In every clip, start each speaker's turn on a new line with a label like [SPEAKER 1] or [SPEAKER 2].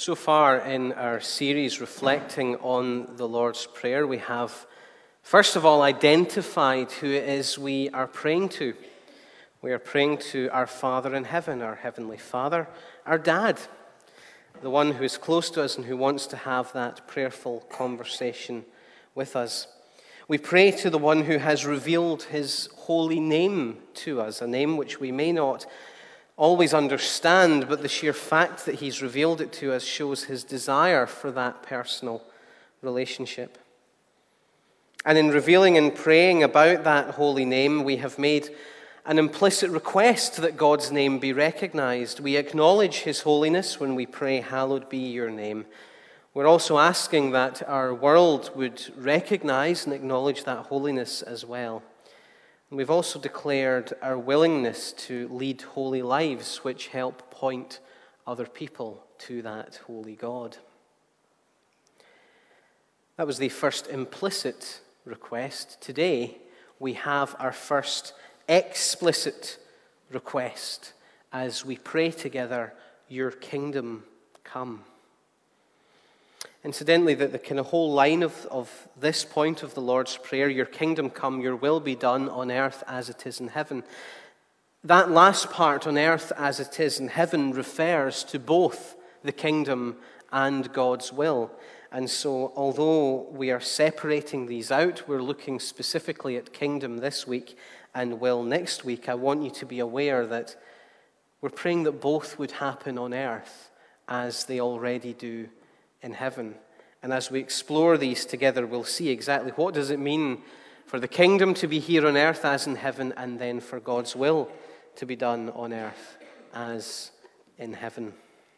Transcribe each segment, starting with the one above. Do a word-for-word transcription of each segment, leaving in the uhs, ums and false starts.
[SPEAKER 1] So far in our series reflecting on the Lord's Prayer, we have first of all identified who it is we are praying to. We are praying to our Father in heaven, our Heavenly Father, our Dad, the one who is close to us and who wants to have that prayerful conversation with us. We pray to the one who has revealed his holy name to us, a name which we may not always understand, but the sheer fact that he's revealed it to us shows his desire for that personal relationship. And in revealing and praying about that holy name, we have made an implicit request that God's name be recognized. We acknowledge his holiness when we pray, "Hallowed be your name." We're also asking that our world would recognize and acknowledge that holiness as well. And we've also declared our willingness to lead holy lives which help point other people to that holy God. That was the first implicit request. Today, we have our first explicit request as we pray together, "Your kingdom come." Incidentally, the, the kind of whole line of, of this point of the Lord's Prayer, "Your kingdom come, your will be done on earth as it is in heaven," that last part, "on earth as it is in heaven," refers to both the kingdom and God's will. And so, although we are separating these out, we're looking specifically at kingdom this week and will next week. I want you to be aware that we're praying that both would happen on earth as they already do in heaven. And as we explore these together, we'll see exactly what does it mean for the kingdom to be here on earth as in heaven, and then for God's will to be done on earth as in heaven.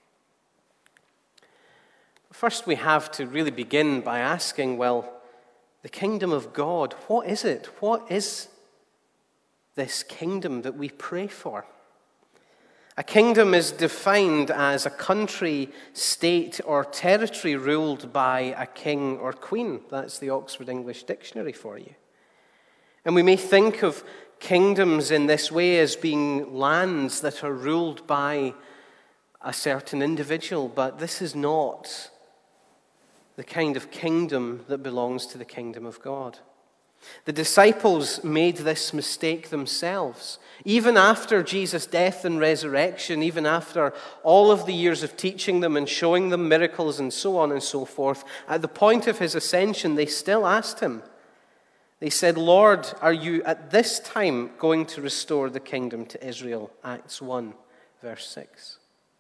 [SPEAKER 1] First, we have to really begin by asking, well, the kingdom of God, what is it? What is this kingdom that we pray for? A kingdom is defined as a country, state, or territory ruled by a king or queen. That's the Oxford English Dictionary for you. And we may think of kingdoms in this way as being lands that are ruled by a certain individual, but this is not the kind of kingdom that belongs to the kingdom of God. The disciples made this mistake themselves. Even after Jesus' death and resurrection, even after all of the years of teaching them and showing them miracles and so on and so forth, at the point of his ascension, they still asked him. They said, "Lord, are you at this time going to restore the kingdom to Israel?" Acts one, verse six.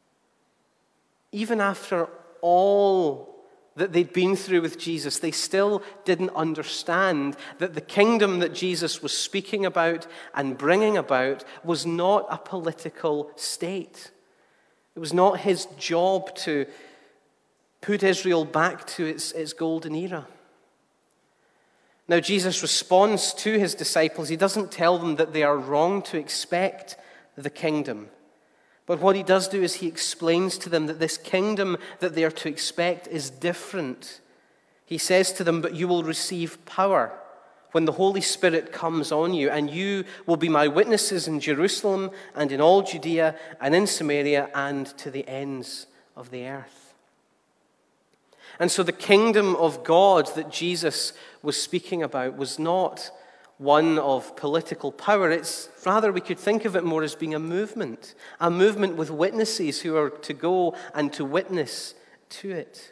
[SPEAKER 1] Even after all that they'd been through with Jesus, they still didn't understand that the kingdom that Jesus was speaking about and bringing about was not a political state. It was not his job to put Israel back to its, its golden era. Now, Jesus responds to his disciples. He doesn't tell them that they are wrong to expect the kingdom. But what he does do is he explains to them that this kingdom that they are to expect is different. He says to them, "But you will receive power when the Holy Spirit comes on you, and you will be my witnesses in Jerusalem and in all Judea and in Samaria and to the ends of the earth." And so the kingdom of God that Jesus was speaking about was not one of political power. It's rather, we could think of it more as being a movement, a movement with witnesses who are to go and to witness to it.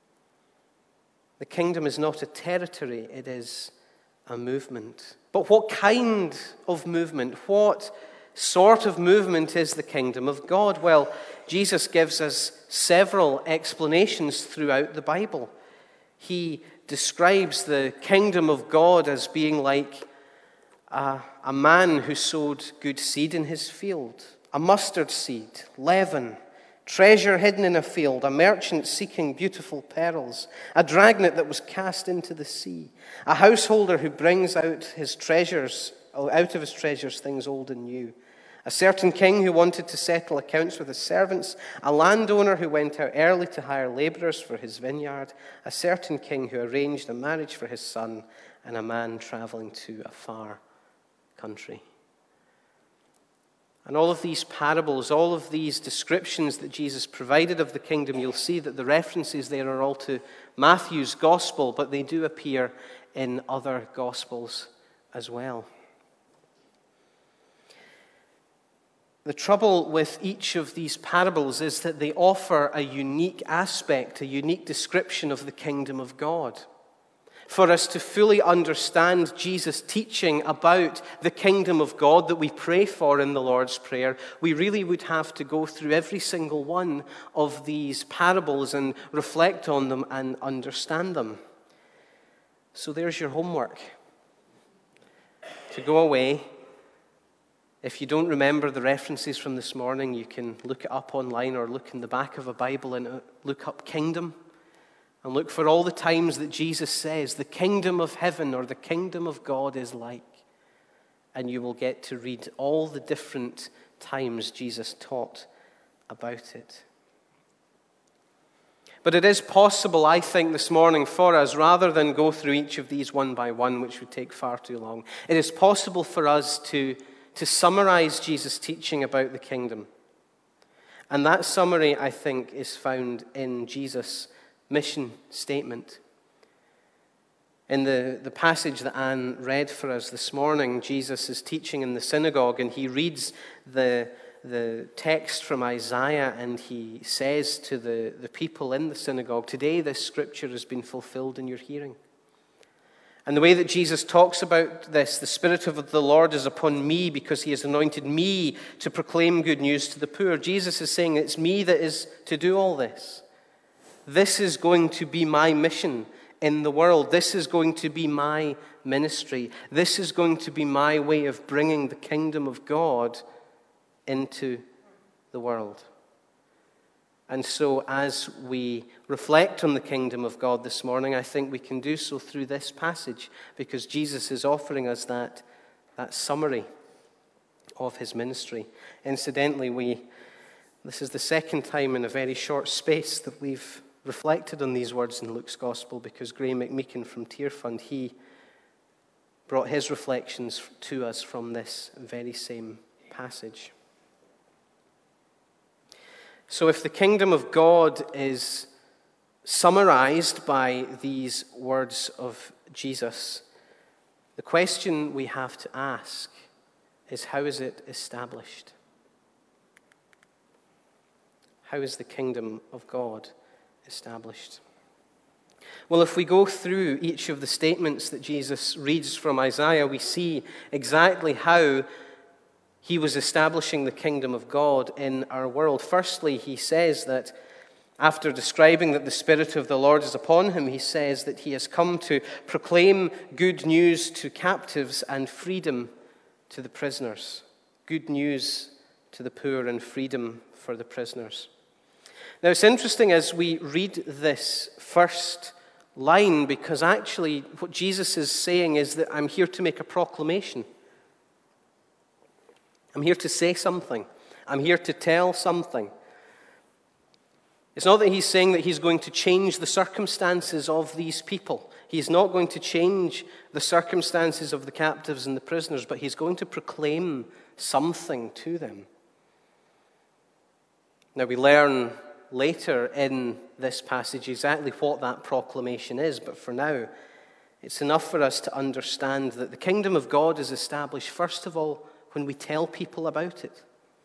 [SPEAKER 1] The kingdom is not a territory, it is a movement. But what kind of movement? What sort of movement is the kingdom of God? Well, Jesus gives us several explanations throughout the Bible. He describes the kingdom of God as being like A, a man who sowed good seed in his field, a mustard seed, leaven, treasure hidden in a field, a merchant seeking beautiful pearls, a dragnet that was cast into the sea, a householder who brings out his treasures, out of his treasures things old and new, a certain king who wanted to settle accounts with his servants, a landowner who went out early to hire laborers for his vineyard, a certain king who arranged a marriage for his son, and a man traveling to a far country. And all of these parables, all of these descriptions that Jesus provided of the kingdom, you'll see that the references there are all to Matthew's gospel, but they do appear in other gospels as well. The trouble with each of these parables is that they offer a unique aspect, a unique description of the kingdom of God. For us to fully understand Jesus' teaching about the kingdom of God that we pray for in the Lord's Prayer, we really would have to go through every single one of these parables and reflect on them and understand them. So there's your homework. To go away. If you don't remember the references from this morning, you can look it up online or look in the back of a Bible and look up kingdom and look for all the times that Jesus says the kingdom of heaven or the kingdom of God is like. And you will get to read all the different times Jesus taught about it. But it is possible, I think, this morning for us, rather than go through each of these one by one, which would take far too long, it is possible for us to to summarize Jesus' teaching about the kingdom. And that summary, I think, is found in Jesus' mission statement. In the, the passage that Anne read for us this morning, Jesus is teaching in the synagogue, and he reads the, the text from Isaiah, and he says to the, the people in the synagogue, "Today this scripture has been fulfilled in your hearing." And the way that Jesus talks about this, the Spirit of the Lord is upon me because he has anointed me to proclaim good news to the poor. Jesus is saying it's me that is to do all this. This is going to be my mission in the world. This is going to be my ministry. This is going to be my way of bringing the kingdom of God into the world. And so as we reflect on the kingdom of God this morning, I think we can do so through this passage because Jesus is offering us that, that summary of his ministry. Incidentally, we this is the second time in a very short space that we've reflected on these words in Luke's Gospel because Graham McMeekin from Tear Fund, he brought his reflections to us from this very same passage. So if the kingdom of God is summarized by these words of Jesus, the question we have to ask is, how is it established? How is the kingdom of God established? Well, if we go through each of the statements that Jesus reads from Isaiah, we see exactly how he was establishing the kingdom of God in our world. Firstly, he says that after describing that the Spirit of the Lord is upon him, he says that he has come to proclaim good news to captives and freedom to the prisoners. Good news to the poor and freedom for the prisoners. Now, it's interesting as we read this first line because actually what Jesus is saying is that I'm here to make a proclamation. I'm here to say something. I'm here to tell something. It's not that he's saying that he's going to change the circumstances of these people. He's not going to change the circumstances of the captives and the prisoners, but he's going to proclaim something to them. Now, we learn later in this passage exactly what that proclamation is, but for now, it's enough for us to understand that the kingdom of God is established, first of all, when we tell people about it.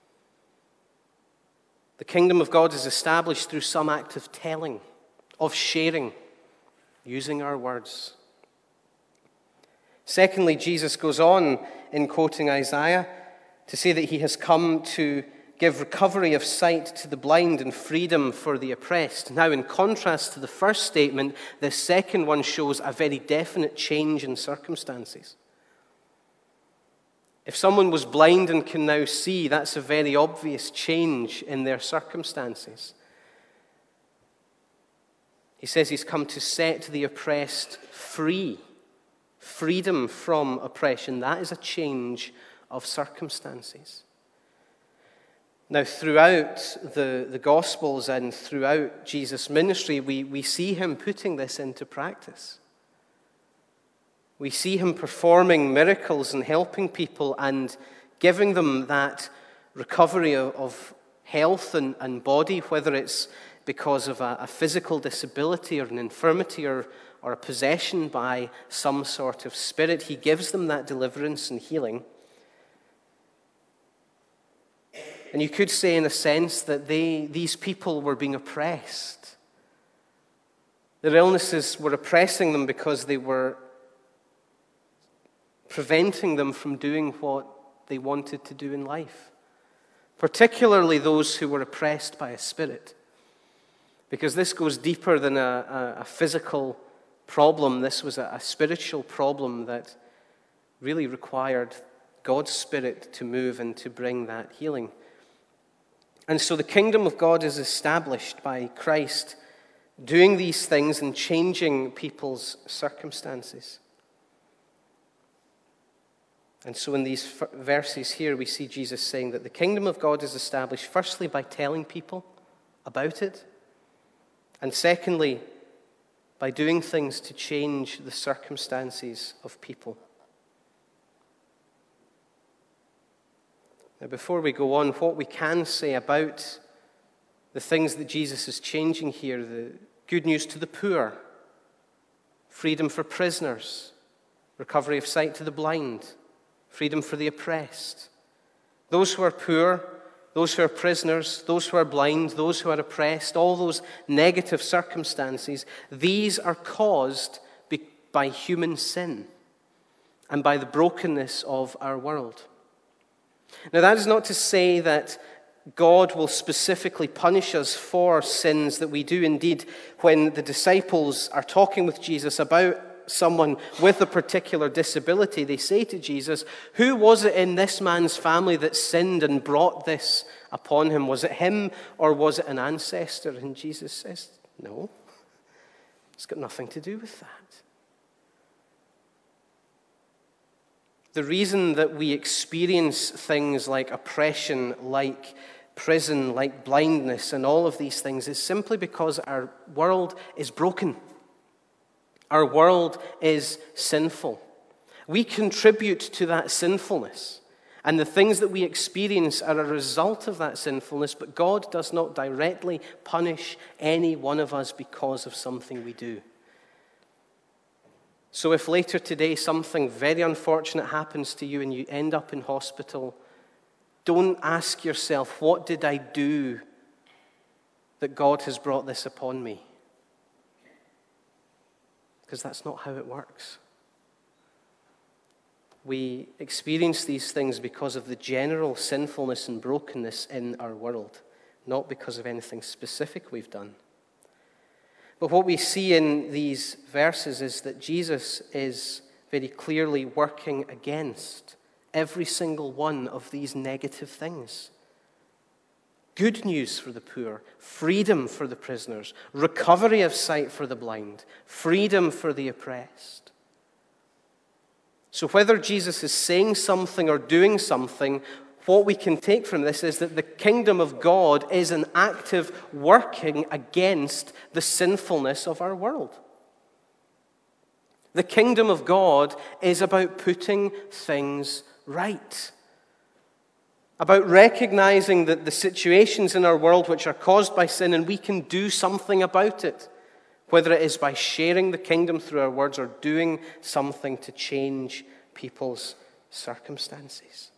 [SPEAKER 1] The kingdom of God is established through some act of telling, of sharing, using our words. Secondly, Jesus goes on in quoting Isaiah to say that he has come to give recovery of sight to the blind and freedom for the oppressed. Now, in contrast to the first statement, this second one shows a very definite change in circumstances. If someone was blind and can now see, that's a very obvious change in their circumstances. He says he's come to set the oppressed free. Freedom from oppression. That is a change of circumstances. Now, throughout the, the Gospels and throughout Jesus' ministry, we, we see him putting this into practice. We see him performing miracles and helping people and giving them that recovery of, of health and, and body, whether it's because of a, a physical disability or an infirmity or, or a possession by some sort of spirit. He gives them that deliverance and healing. And you could say, in a sense, that they, these people were being oppressed. Their illnesses were oppressing them because they were preventing them from doing what they wanted to do in life. Particularly those who were oppressed by a spirit. Because this goes deeper than a, a, a physical problem. This was a, a spiritual problem that really required God's Spirit to move and to bring that healing. And so the kingdom of God is established by Christ doing these things and changing people's circumstances. And so in these f- verses here, we see Jesus saying that the kingdom of God is established firstly by telling people about it, and secondly, by doing things to change the circumstances of people. Now, before we go on, what we can say about the things that Jesus is changing here, the good news to the poor, freedom for prisoners, recovery of sight to the blind, freedom for the oppressed. Those who are poor, those who are prisoners, those who are blind, those who are oppressed, all those negative circumstances, these are caused by human sin and by the brokenness of our world. Now, that is not to say that God will specifically punish us for sins that we do. Indeed, when the disciples are talking with Jesus about someone with a particular disability, they say to Jesus, "Who was it in this man's family that sinned and brought this upon him? Was it him or was it an ancestor?" And Jesus says, "No, it's got nothing to do with that." The reason that we experience things like oppression, like prison, like blindness, and all of these things is simply because our world is broken. Our world is sinful. We contribute to that sinfulness, and the things that we experience are a result of that sinfulness, but God does not directly punish any one of us because of something we do. So if later today something very unfortunate happens to you and you end up in hospital, don't ask yourself, what did I do that God has brought this upon me? Because that's not how it works. We experience these things because of the general sinfulness and brokenness in our world, not because of anything specific we've done. But what we see in these verses is that Jesus is very clearly working against every single one of these negative things. Good news for the poor, freedom for the prisoners, recovery of sight for the blind, freedom for the oppressed. So whether Jesus is saying something or doing something, what we can take from this is that the kingdom of God is an active working against the sinfulness of our world. The kingdom of God is about putting things right, about recognizing that the situations in our world which are caused by sin, and we can do something about it, whether it is by sharing the kingdom through our words or doing something to change people's circumstances.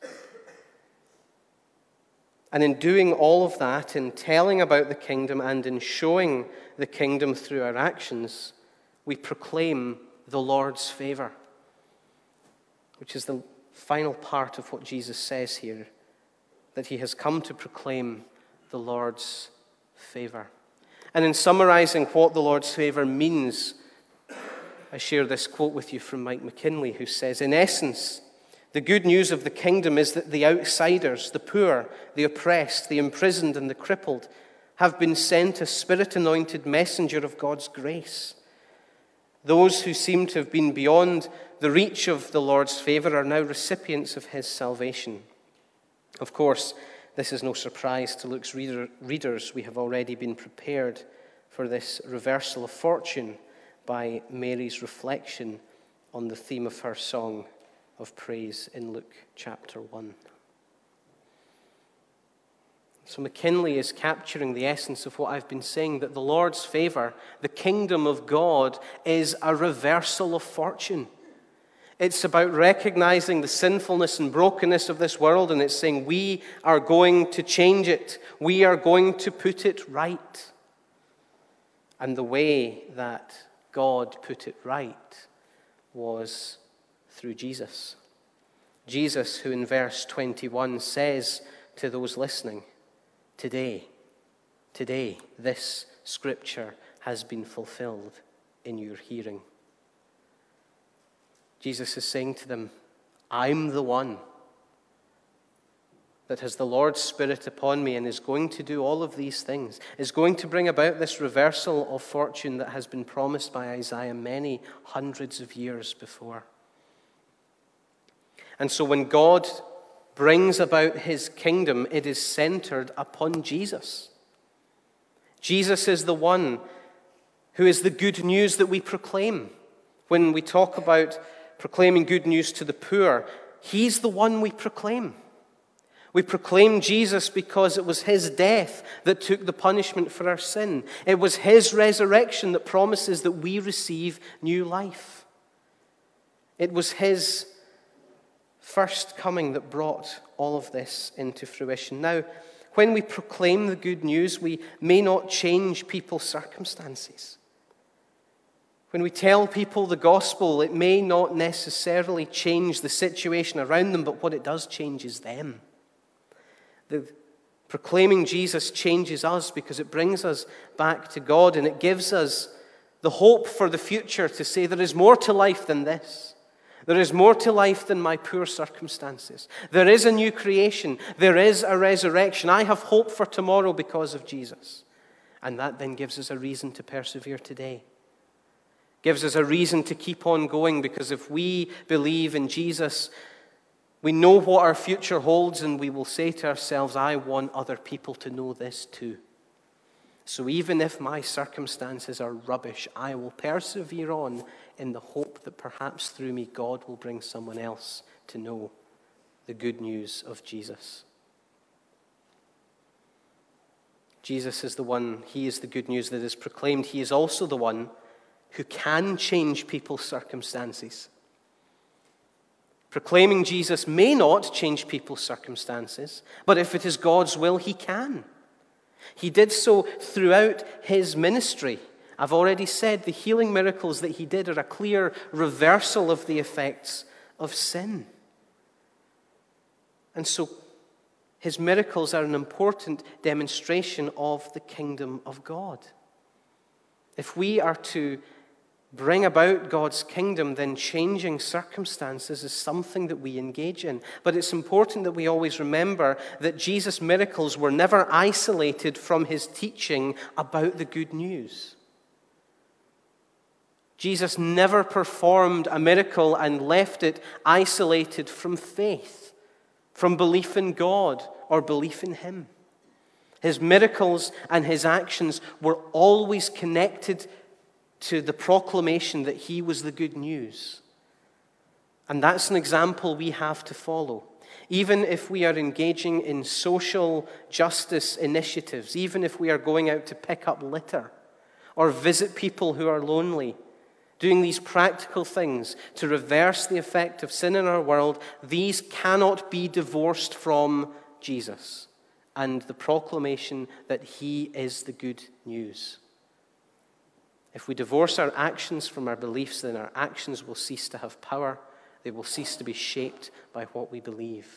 [SPEAKER 1] And in doing all of that, in telling about the kingdom and in showing the kingdom through our actions, we proclaim the Lord's favor, which is the final part of what Jesus says here, that he has come to proclaim the Lord's favor. And in summarizing what the Lord's favor means, I share this quote with you from Mike McKinley, who says, "In essence, the good news of the kingdom is that the outsiders, the poor, the oppressed, the imprisoned, and the crippled have been sent a Spirit-anointed messenger of God's grace. Those who seem to have been beyond the reach of the Lord's favor are now recipients of his salvation." Of course, this is no surprise to Luke's reader, readers. We have already been prepared for this reversal of fortune by Mary's reflection on the theme of her song of praise in Luke chapter one. So McKinley is capturing the essence of what I've been saying, that the Lord's favor, the kingdom of God, is a reversal of fortune. It's about recognizing the sinfulness and brokenness of this world, and it's saying we are going to change it. We are going to put it right. And the way that God put it right was through Jesus. Jesus, who in verse twenty-one says to those listening, Today, today, this scripture has been fulfilled in your hearing. Jesus is saying to them, I'm the one that has the Lord's Spirit upon me and is going to do all of these things, is going to bring about this reversal of fortune that has been promised by Isaiah many hundreds of years before. And so when God brings about his kingdom, it is centered upon Jesus. Jesus is the one who is the good news that we proclaim. When we talk about proclaiming good news to the poor, he's the one we proclaim. We proclaim Jesus because it was his death that took the punishment for our sin. It was his resurrection that promises that we receive new life. It was his first coming that brought all of this into fruition. Now, when we proclaim the good news, we may not change people's circumstances. When we tell people the gospel, it may not necessarily change the situation around them, but what it does change is them. The proclaiming Jesus changes us because it brings us back to God, and it gives us the hope for the future to say there is more to life than this. There is more to life than my poor circumstances. There is a new creation. There is a resurrection. I have hope for tomorrow because of Jesus. And that then gives us a reason to persevere today. Gives us a reason to keep on going, because if we believe in Jesus, we know what our future holds, and we will say to ourselves, I want other people to know this too. So even if my circumstances are rubbish, I will persevere on in the hope that perhaps through me God will bring someone else to know the good news of Jesus. Jesus is the one, he is the good news that is proclaimed. He is also the one who can change people's circumstances. Proclaiming Jesus may not change people's circumstances, but if it is God's will, he can. He did so throughout his ministry. I've already said the healing miracles that he did are a clear reversal of the effects of sin. And so his miracles are an important demonstration of the kingdom of God. If we are to bring about God's kingdom, then changing circumstances is something that we engage in. But it's important that we always remember that Jesus' miracles were never isolated from his teaching about the good news. Jesus never performed a miracle and left it isolated from faith, from belief in God or belief in him. His miracles and his actions were always connected to the proclamation that he was the good news. And that's an example we have to follow. Even if we are engaging in social justice initiatives, even if we are going out to pick up litter or visit people who are lonely, doing these practical things to reverse the effect of sin in our world, these cannot be divorced from Jesus and the proclamation that he is the good news. If we divorce our actions from our beliefs, then our actions will cease to have power. They will cease to be shaped by what we believe.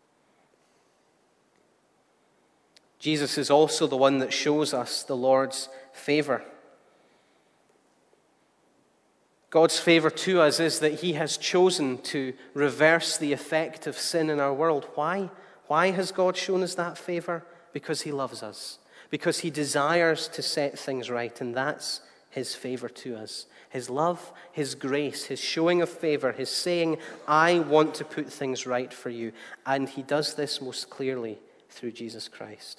[SPEAKER 1] Jesus is also the one that shows us the Lord's favor. God's favor to us is that he has chosen to reverse the effect of sin in our world. Why? Why has God shown us that favor? Because he loves us. Because he desires to set things right, and that's his favor to us. His love, his grace, his showing of favor, his saying, I want to put things right for you. And he does this most clearly through Jesus Christ.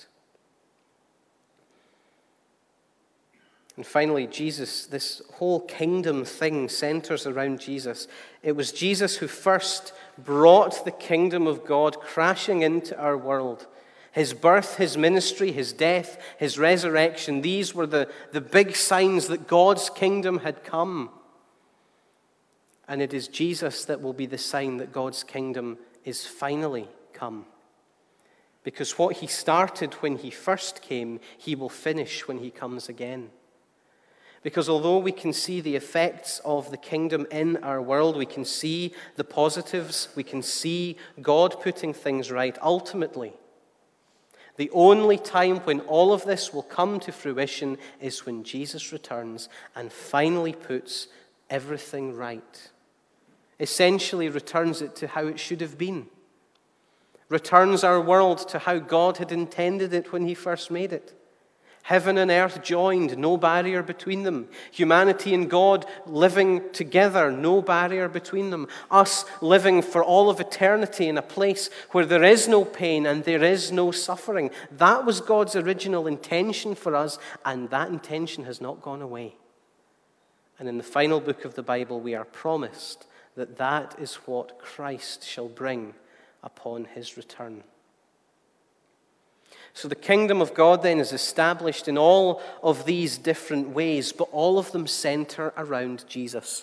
[SPEAKER 1] And finally, Jesus, this whole kingdom thing centers around Jesus. It was Jesus who first brought the kingdom of God crashing into our world. His birth, his ministry, his death, his resurrection, these were the, the big signs that God's kingdom had come. And it is Jesus that will be the sign that God's kingdom is finally come. Because what he started when he first came, he will finish when he comes again. Because although we can see the effects of the kingdom in our world, we can see the positives, we can see God putting things right, ultimately, the only time when all of this will come to fruition is when Jesus returns and finally puts everything right. Essentially returns it to how it should have been. Returns our world to how God had intended it when he first made it. Heaven and earth joined, no barrier between them. Humanity and God living together, no barrier between them. Us living for all of eternity in a place where there is no pain and there is no suffering. That was God's original intention for us, and that intention has not gone away. And in the final book of the Bible, we are promised that that is what Christ shall bring upon his return. So the kingdom of God then is established in all of these different ways, but all of them center around Jesus.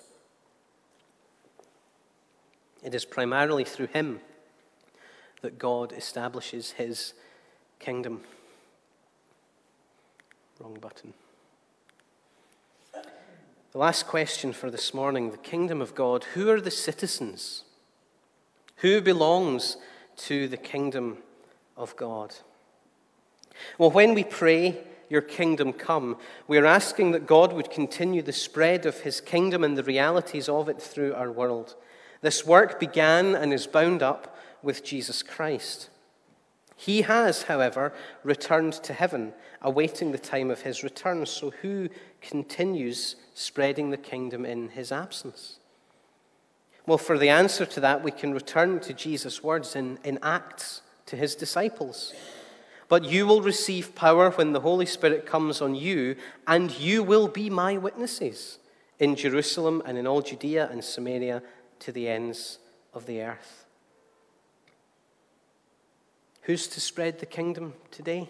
[SPEAKER 1] It is primarily through him that God establishes his kingdom. Wrong button. The last question for this morning, the kingdom of God. Who are the citizens? Who belongs to the kingdom of God? Well, when we pray, your kingdom come, we are asking that God would continue the spread of his kingdom and the realities of it through our world. This work began and is bound up with Jesus Christ. He has, however, returned to heaven, awaiting the time of his return. So who continues spreading the kingdom in his absence? Well, for the answer to that, we can return to Jesus' words in, in Acts to his disciples. But you will receive power when the Holy Spirit comes on you, and you will be my witnesses in Jerusalem and in all Judea and Samaria to the ends of the earth. Who's to spread the kingdom today?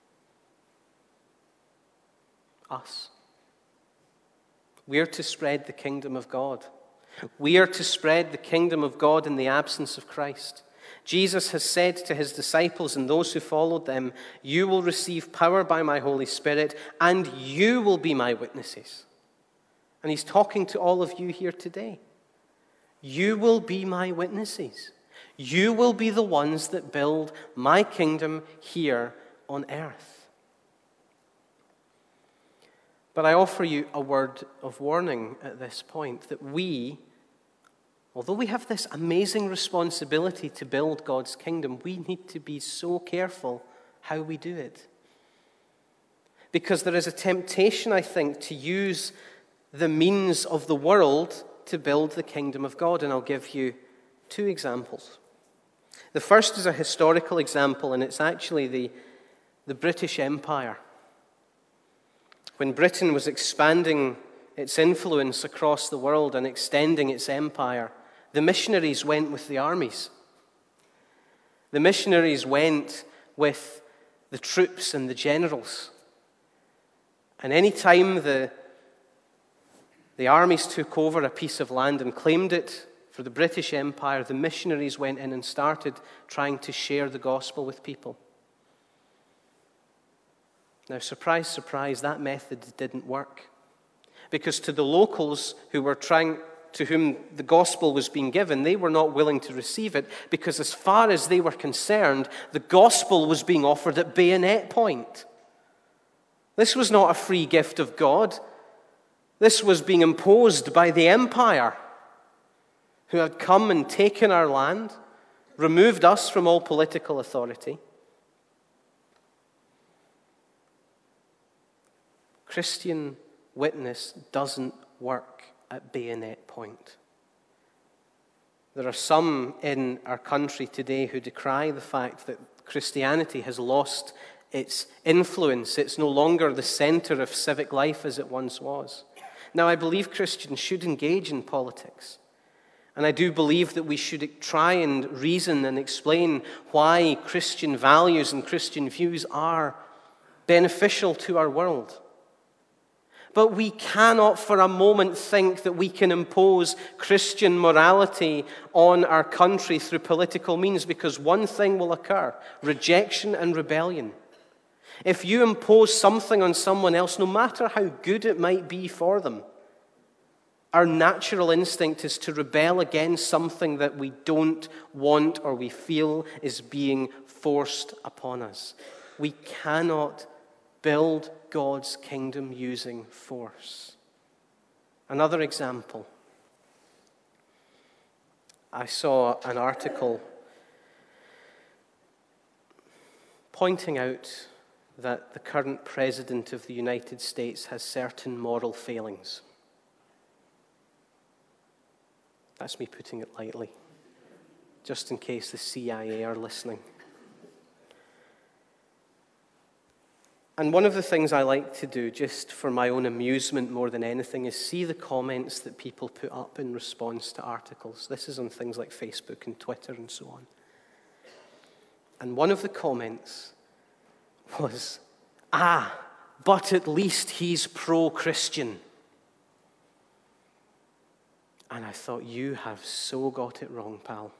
[SPEAKER 1] Us. We are to spread the kingdom of God. We are to spread the kingdom of God in the absence of Christ. Jesus has said to his disciples and those who followed them, you will receive power by my Holy Spirit, and you will be my witnesses. And he's talking to all of you here today. You will be my witnesses. You will be the ones that build my kingdom here on earth. But I offer you a word of warning at this point, that we, although we have this amazing responsibility to build God's kingdom, we need to be so careful how we do it. Because there is a temptation, I think, to use the means of the world to build the kingdom of God. And I'll give you two examples. The first is a historical example, and it's actually the, the British Empire. When Britain was expanding its influence across the world and extending its empire, the missionaries went with the armies. The missionaries went with the troops and the generals. And any time the, the armies took over a piece of land and claimed it for the British Empire, the missionaries went in and started trying to share the gospel with people. Now, surprise, surprise, that method didn't work. Because to the locals who were trying, to whom the gospel was being given, they were not willing to receive it, because as far as they were concerned, the gospel was being offered at bayonet point. This was not a free gift of God. This was being imposed by the empire, who had come and taken our land, removed us from all political authority. Christian witness doesn't work at bayonet point. There are some in our country today who decry the fact that Christianity has lost its influence. It's no longer the center of civic life as it once was. Now, I believe Christians should engage in politics. And I do believe that we should try and reason and explain why Christian values and Christian views are beneficial to our world. But we cannot for a moment think that we can impose Christian morality on our country through political means, because one thing will occur: rejection and rebellion. If you impose something on someone else, no matter how good it might be for them, our natural instinct is to rebel against something that we don't want or we feel is being forced upon us. We cannot build God's kingdom using force. Another example. I saw an article pointing out that the current president of the United States has certain moral failings. That's me putting it lightly, just in case the C I A are listening. And one of the things I like to do, just for my own amusement more than anything, is see the comments that people put up in response to articles. This is on things like Facebook and Twitter and so on. And one of the comments was, "Ah, but at least he's pro-Christian." And I thought, you have so got it wrong, pal.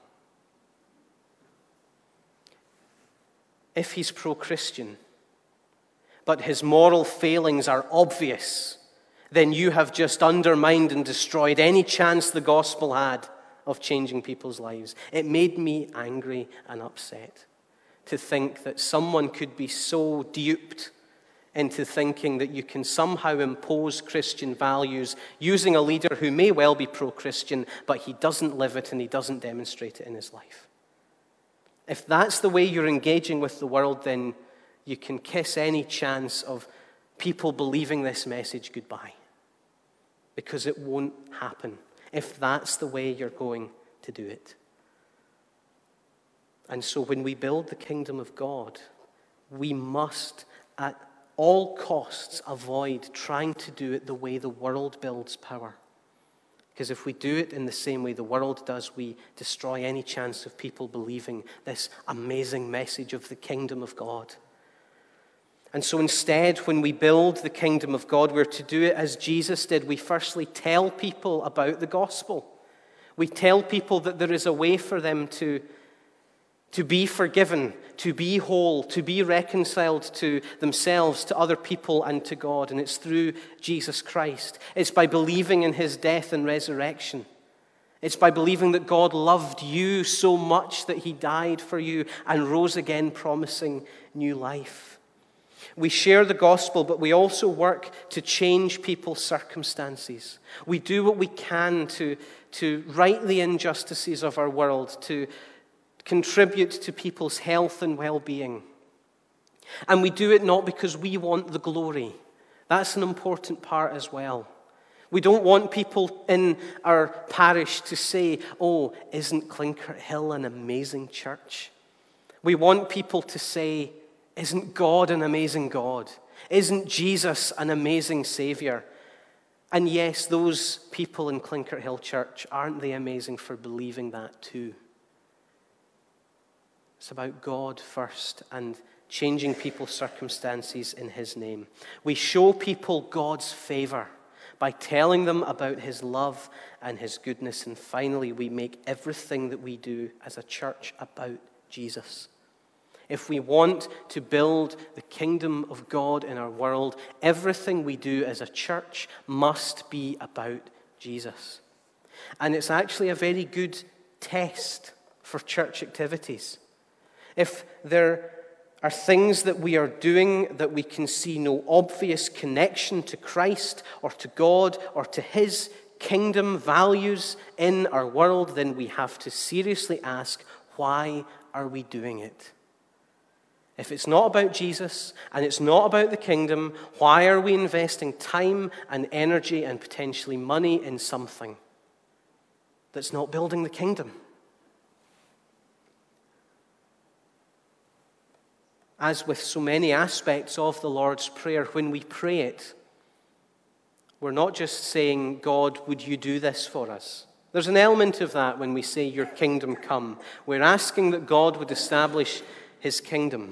[SPEAKER 1] If he's pro-Christian, but his moral failings are obvious, then you have just undermined and destroyed any chance the gospel had of changing people's lives. It made me angry and upset to think that someone could be so duped into thinking that you can somehow impose Christian values using a leader who may well be pro-Christian, but he doesn't live it and he doesn't demonstrate it in his life. If that's the way you're engaging with the world, then you can kiss any chance of people believing this message goodbye, because it won't happen if that's the way you're going to do it. And so when we build the kingdom of God, we must at all costs avoid trying to do it the way the world builds power. Because if we do it in the same way the world does, we destroy any chance of people believing this amazing message of the kingdom of God. And so instead, when we build the kingdom of God, we're to do it as Jesus did. We firstly tell people about the gospel. We tell people that there is a way for them to To be forgiven, to be whole, to be reconciled to themselves, to other people, and to God. And it's through Jesus Christ. It's by believing in his death and resurrection. It's by believing that God loved you so much that he died for you and rose again, promising new life. We share the gospel, but we also work to change people's circumstances. We do what we can to, to right the injustices of our world, to contribute to people's health and well-being. And we do it not because we want the glory. That's an important part as well. We don't want people in our parish to say, "Oh, isn't Clinkert Hill an amazing church?" We want people to say, "Isn't God an amazing God? Isn't Jesus an amazing Savior?" And yes, those people in Clinkert Hill Church, aren't they amazing for believing that too? It's about God first and changing people's circumstances in his name. We show people God's favor by telling them about his love and his goodness. And finally, we make everything that we do as a church about Jesus. If we want to build the kingdom of God in our world, everything we do as a church must be about Jesus. And it's actually a very good test for church activities. If there are things that we are doing that we can see no obvious connection to Christ or to God or to his kingdom values in our world, then we have to seriously ask, why are we doing it? If it's not about Jesus and it's not about the kingdom, why are we investing time and energy and potentially money in something that's not building the kingdom? As with so many aspects of the Lord's Prayer, when we pray it, we're not just saying, "God, would you do this for us?" There's an element of that when we say, your kingdom come. We're asking that God would establish his kingdom.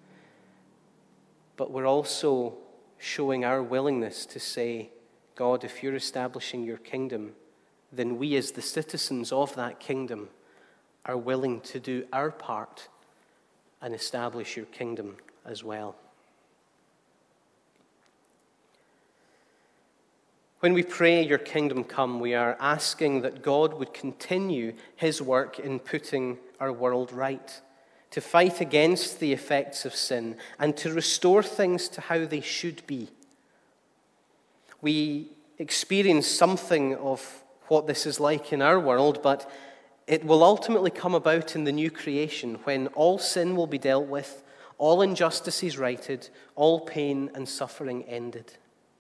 [SPEAKER 1] But we're also showing our willingness to say, God, if you're establishing your kingdom, then we as the citizens of that kingdom are willing to do our part and establish your kingdom as well. When we pray, your kingdom come, we are asking that God would continue his work in putting our world right, to fight against the effects of sin, and to restore things to how they should be. We experience something of what this is like in our world, but it will ultimately come about in the new creation when all sin will be dealt with, all injustices righted, all pain and suffering ended.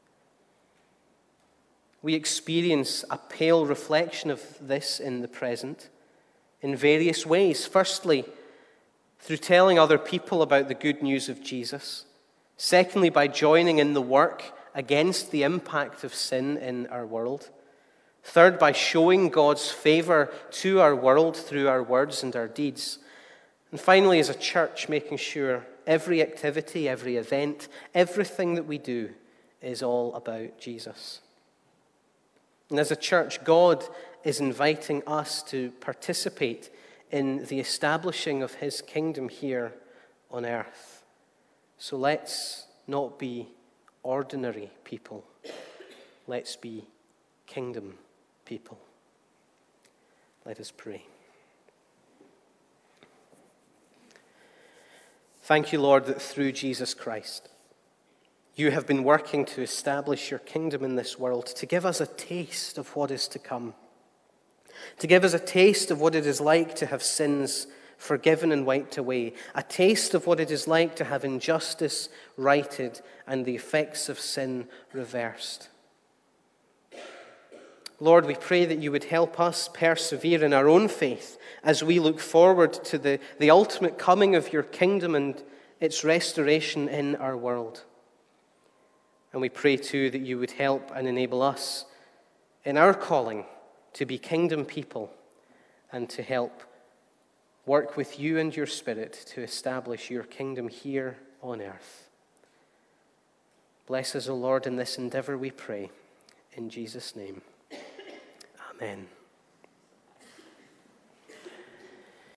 [SPEAKER 1] We experience a pale reflection of this in the present in various ways. Firstly, through telling other people about the good news of Jesus. Secondly, by joining in the work against the impact of sin in our world. Third, by showing God's favor to our world through our words and our deeds. And finally, as a church, making sure every activity, every event, everything that we do is all about Jesus. And as a church, God is inviting us to participate in the establishing of his kingdom here on earth. So let's not be ordinary people. Let's be kingdom people. Let us pray. Thank you, Lord, that through Jesus Christ, you have been working to establish your kingdom in this world, to give us a taste of what is to come, to give us a taste of what it is like to have sins forgiven and wiped away, a taste of what it is like to have injustice righted and the effects of sin reversed. Lord, we pray that you would help us persevere in our own faith as we look forward to the, the ultimate coming of your kingdom and its restoration in our world. And we pray too that you would help and enable us in our calling to be kingdom people and to help work with you and your Spirit to establish your kingdom here on earth. Bless us, O Lord, in this endeavor, we pray. In Jesus' name, amen.